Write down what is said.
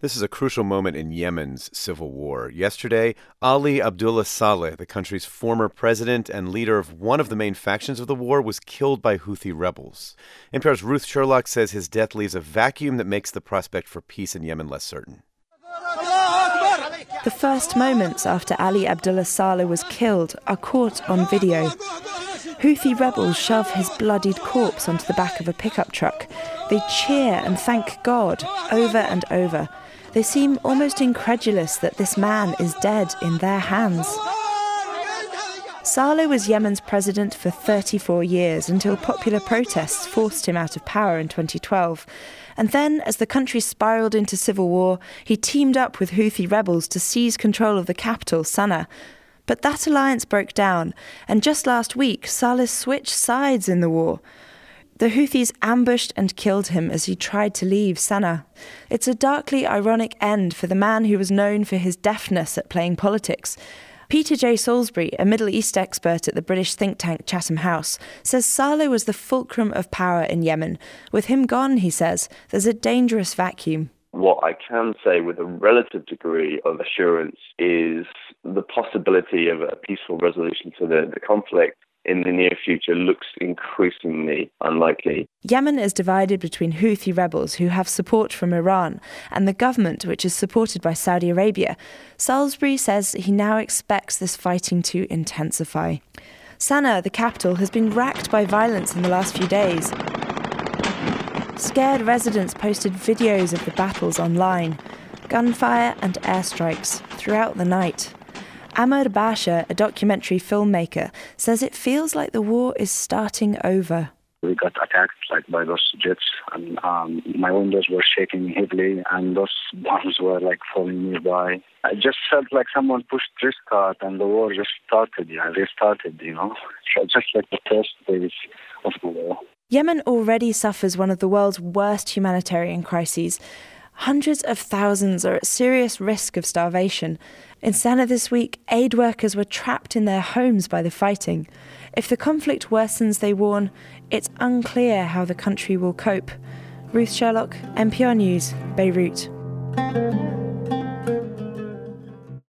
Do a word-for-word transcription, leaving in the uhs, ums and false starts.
This is a crucial moment in Yemen's civil war. Yesterday, Ali Abdullah Saleh, the country's former president and leader of one of the main factions of the war, was killed by Houthi rebels. N P R's Ruth Sherlock says his death leaves a vacuum that makes the prospect for peace in Yemen less certain. The first moments after Ali Abdullah Saleh was killed are caught on video. Houthi rebels shove his bloodied corpse onto the back of a pickup truck. They cheer and thank God over and over. They seem almost incredulous that this man is dead in their hands. Saleh was Yemen's president for thirty-four years until popular protests forced him out of power in twenty twelve. And then, as the country spiraled into civil war, he teamed up with Houthi rebels to seize control of the capital, Sana'a. But that alliance broke down, and just last week, Saleh switched sides in the war. The Houthis ambushed and killed him as he tried to leave Sana'a. It's a darkly ironic end for the man who was known for his deftness at playing politics. Peter J. Salisbury, a Middle East expert at the British think tank Chatham House, says Saleh was the fulcrum of power in Yemen. With him gone, he says, there's a dangerous vacuum. What I can say with a relative degree of assurance is the possibility of a peaceful resolution to the, the conflict in the near future looks increasingly unlikely. Yemen is divided between Houthi rebels who have support from Iran and the government, which is supported by Saudi Arabia. Salisbury says he now expects this fighting to intensify. Sana'a, the capital, has been racked by violence in the last few days. Scared residents posted videos of the battles online, gunfire and airstrikes throughout the night. Amr Basha, a documentary filmmaker, says it feels like the war is starting over. We got attacked like by those jets, and um, my windows were shaking heavily, and those bombs were like falling nearby. I just felt like someone pushed restart, and the war just started. Yeah, restarted. You know, so just like the first days of the war. Yemen already suffers one of the world's worst humanitarian crises. Hundreds of thousands are at serious risk of starvation. In Sana'a this week, aid workers were trapped in their homes by the fighting. If the conflict worsens, they warn, it's unclear how the country will cope. Ruth Sherlock, N P R News, Beirut.